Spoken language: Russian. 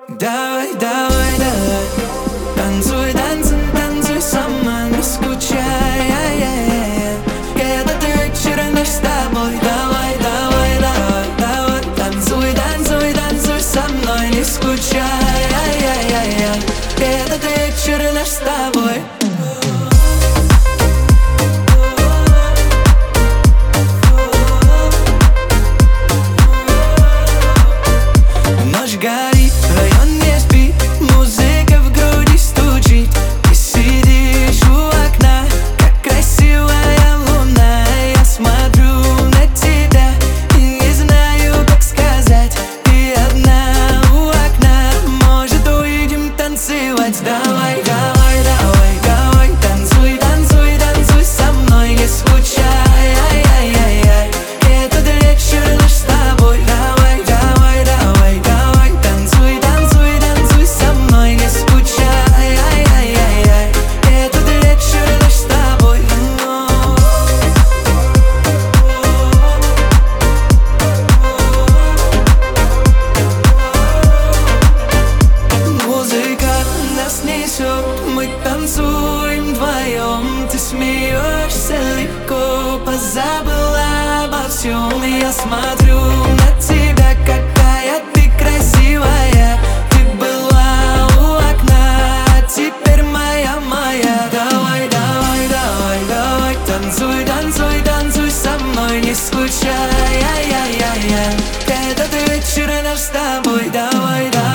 Давай, давай, давай, танцуй, танцуй, танцуй сама, не скучай. Этот вечер наш с тобой. Давай, давай, давай, давай, танцуй, танцуй, танцуй со мной, не скучай. Этот вечер наш с тобой. Ночь горит, район не спит, музыка в груди стучит. Ты сидишь у окна, как красивая луна. Я смотрю на тебя и не знаю, как сказать. Ты одна у окна, может, уйдем танцевать. Давай, давай, давай, давай, танцуй, танцуй, танцуй со мной, не скучай. Этот вечер наш с тобой. Давай, давай, давай, давай, танцуй, танцуй, танцуй со мной, не скучай. Этот вечер наш с тобой. Музыка нас несет, мы танцуем вдвоем. Ты смеешься легко, позабыла обо всем. Я смотрю на тебя, какая ты красивая. Ты была у окна, а теперь моя. Давай, давай, давай, давай, танцуй, танцуй, танцуй со мной, не скучай. Этот вечер наш с тобой. Давай, давай.